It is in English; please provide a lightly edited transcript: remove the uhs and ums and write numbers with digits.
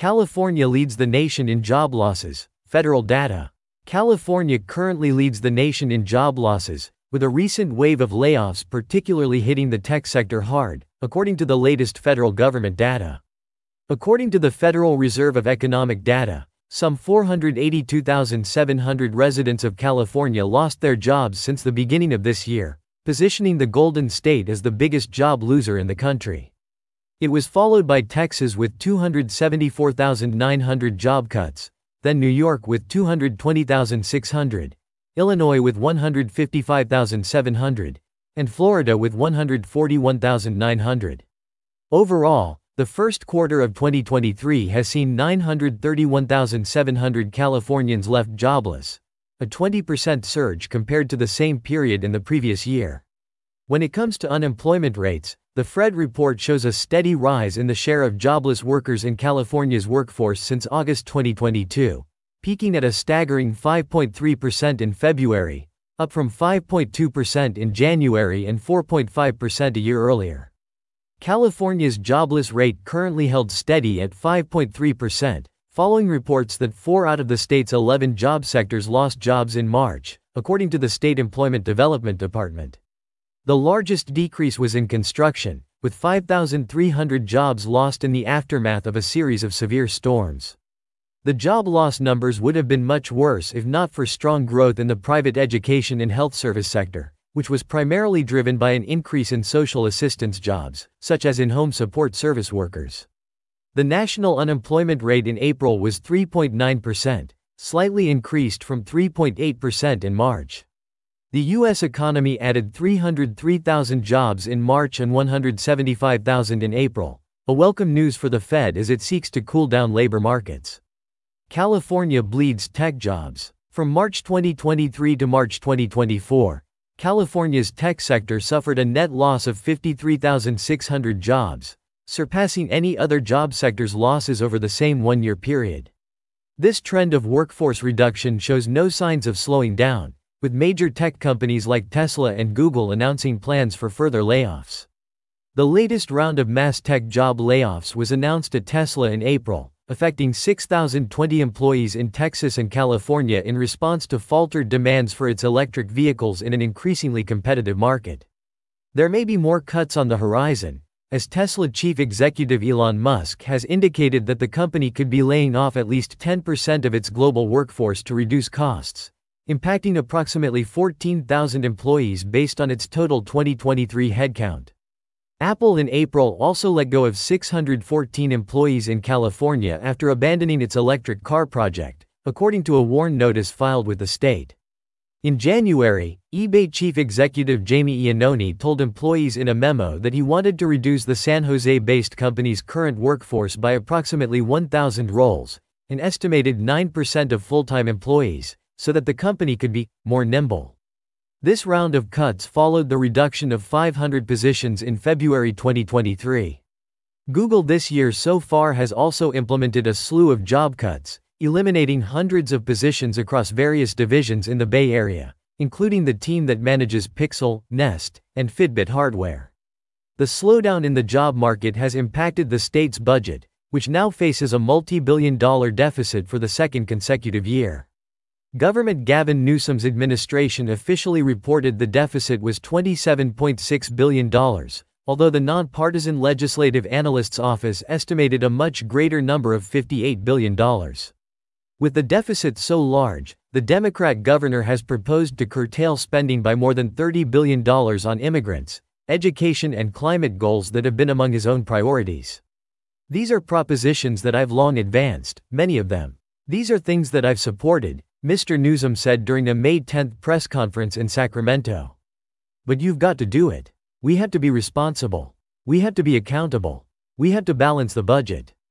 California leads the nation in job losses, federal data. California currently leads the nation in job losses, with a recent wave of layoffs particularly hitting the tech sector hard, according to the latest federal government data. According to the Federal Reserve of Economic Data, some 482,700 residents of California lost their jobs since the beginning of this year, positioning the Golden State as the biggest job loser in the country. It was followed by Texas with 274,900 job cuts, then New York with 220,600, Illinois with 155,700, and Florida with 141,900. Overall, the first quarter of 2023 has seen 931,700 Californians left jobless, a 20% surge compared to the same period in the previous year. When it comes to unemployment rates, the Fred report shows a steady rise in the share of jobless workers in California's workforce since August 2022, peaking at a staggering 5.3% in February, up from 5.2% in January and 4.5% a year earlier. California's jobless rate currently held steady at 5.3%, following reports that 4 out of the state's 11 job sectors lost jobs in March, according to the State Employment Development Department. The largest decrease was in construction, with 5,300 jobs lost in the aftermath of a series of severe storms. The job loss numbers would have been much worse if not for strong growth in the private education and health service sector, which was primarily driven by an increase in social assistance jobs, such as in-home support service workers. The national unemployment rate in April was 3.9%, slightly increased from 3.8% in March. The U.S. economy added 303,000 jobs in March and 175,000 in April, a welcome news for the Fed as it seeks to cool down labor markets. California bleeds tech jobs. From March 2023 to March 2024, California's tech sector suffered a net loss of 53,600 jobs, surpassing any other job sector's losses over the same one-year period. This trend of workforce reduction shows no signs of slowing down, with major tech companies like Tesla and Google announcing plans for further layoffs. The latest round of mass tech job layoffs was announced at Tesla in April, affecting 6,020 employees in Texas and California in response to faltered demands for its electric vehicles in an increasingly competitive market. There may be more cuts on the horizon, as Tesla chief executive Elon Musk has indicated that the company could be laying off at least 10% of its global workforce to reduce costs, impacting approximately 14,000 employees based on its total 2023 headcount. Apple in April also let go of 614 employees in California after abandoning its electric car project, according to a WARN notice filed with the state. In January, eBay chief executive Jamie Iannone told employees in a memo that he wanted to reduce the San Jose-based company's current workforce by approximately 1,000 roles, an estimated 9% of full-time employees, so that the company could be more nimble. This round of cuts followed the reduction of 500 positions in February 2023. Google this year so far has also implemented a slew of job cuts, eliminating hundreds of positions across various divisions in the Bay Area, including the team that manages Pixel, Nest, and Fitbit hardware. The slowdown in the job market has impacted the state's budget, which now faces a multi-billion-dollar deficit for the second consecutive year. Government Gavin Newsom's administration officially reported the deficit was $27.6 billion, although the nonpartisan Legislative Analyst's Office estimated a much greater number of $58 billion. With the deficit so large, the Democrat governor has proposed to curtail spending by more than $30 billion on immigrants, education and climate goals that have been among his own priorities. These are propositions that I've long advanced, many of them. These are things that I've supported, Mr. Newsom said during a May 10 press conference in Sacramento. But you've got to do it. We have to be responsible. We have to be accountable. We have to balance the budget.